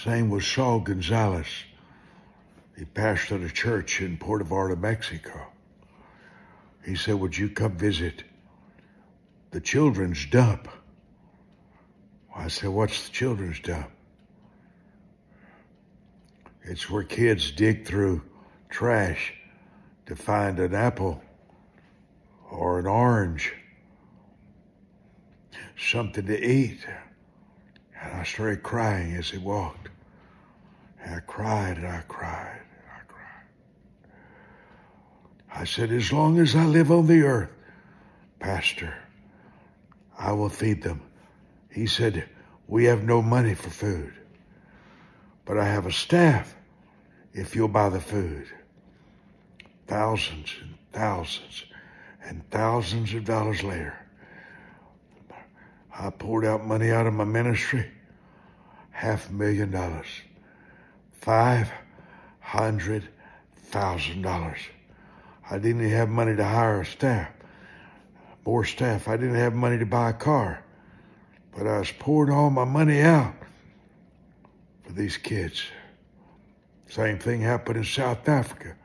His name was Saul Gonzalez. He pastored a church in Puerto Vallarta, Mexico. He said, would you come visit the children's dump? I said, what's the children's dump? It's where kids dig through trash to find an apple or an orange, something to eat. And I started crying as he walked. And I cried and I cried and I cried. I said, as long as I live on the earth, Pastor, I will feed them. He said, we have no money for food, but I have a staff if you'll buy the food. Thousands and thousands and thousands of dollars later, I poured out money out of my ministry, $500,000, $500,000. I didn't even have money to hire a staff, more staff. I didn't have money to buy a car, but I was pouring all my money out for these kids. Same thing happened in South Africa.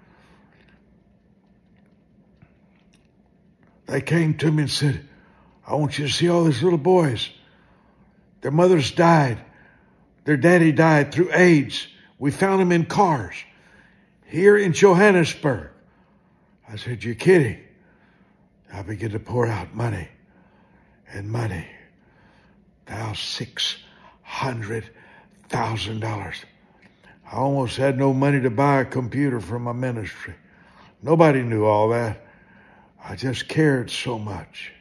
They came to me and said, I want you to see all these little boys. Their mothers died. Their daddy died through AIDS. We found them in cars here in Johannesburg. I said, you're kidding. I began to pour out money and money. Now $600,000. I almost had no money to buy a computer for my ministry. Nobody knew all that. I just cared so much.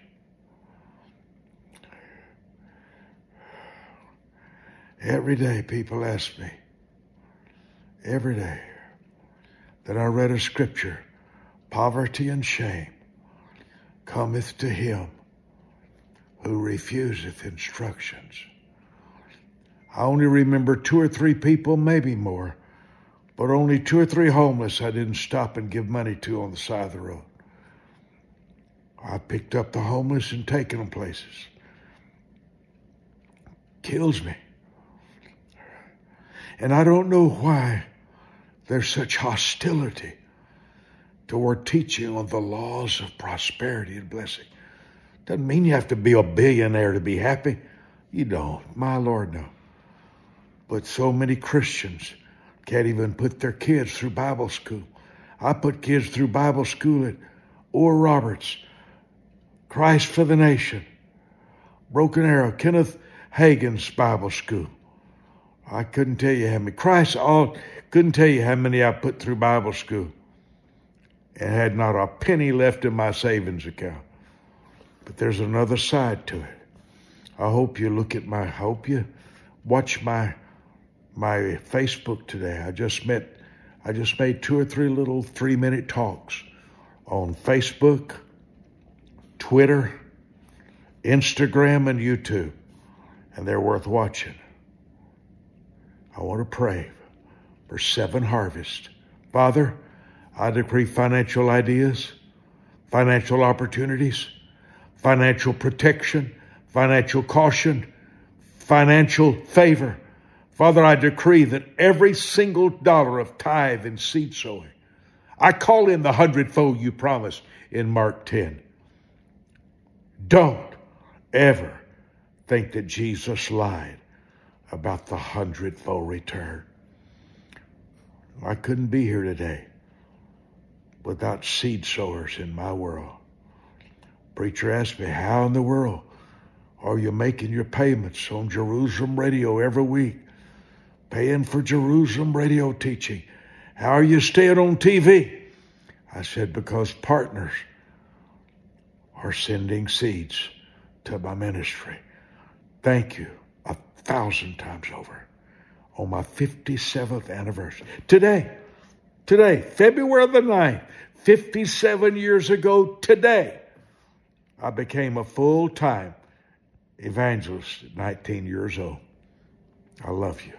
Every day people ask me, every day, that I read a scripture, poverty and shame cometh to him who refuseth instructions. I only remember 2 or 3 people, maybe more, but only 2 or 3 homeless I didn't stop and give money to on the side of the road. I picked up the homeless and taken them places. Kills me. And I don't know why there's such hostility toward teaching on the laws of prosperity and blessing. Doesn't mean you have to be a billionaire to be happy. You don't. My Lord, no. But so many Christians can't even put their kids through Bible school. I put kids through Bible school at Oral Roberts, Christ for the Nation, Broken Arrow, Kenneth Hagin's Bible School. I couldn't tell you how many. Couldn't tell you how many I put through Bible school and had not a penny left in my savings account. But there's another side to it. I hope you watch my Facebook today. I just made 2 or 3 little 3-minute talks on Facebook, Twitter, Instagram, and YouTube, and they're worth watching. I want to pray for 7 harvests. Father, I decree financial ideas, financial opportunities, financial protection, financial caution, financial favor. Father, I decree that every single dollar of tithe and seed sowing, I call in the 100-fold you promised in Mark 10. Don't ever think that Jesus lied about the 100-fold return. I couldn't be here today without seed sowers in my world. Preacher asked me, how in the world are you making your payments on Jerusalem Radio every week? Paying for Jerusalem Radio teaching. How are you staying on TV? I said, because partners are sending seeds to my ministry. Thank you 1,000 times over on my 57th anniversary. Today, February the 9th, 57 years ago today, I became a full-time evangelist at 19 years old. I love you.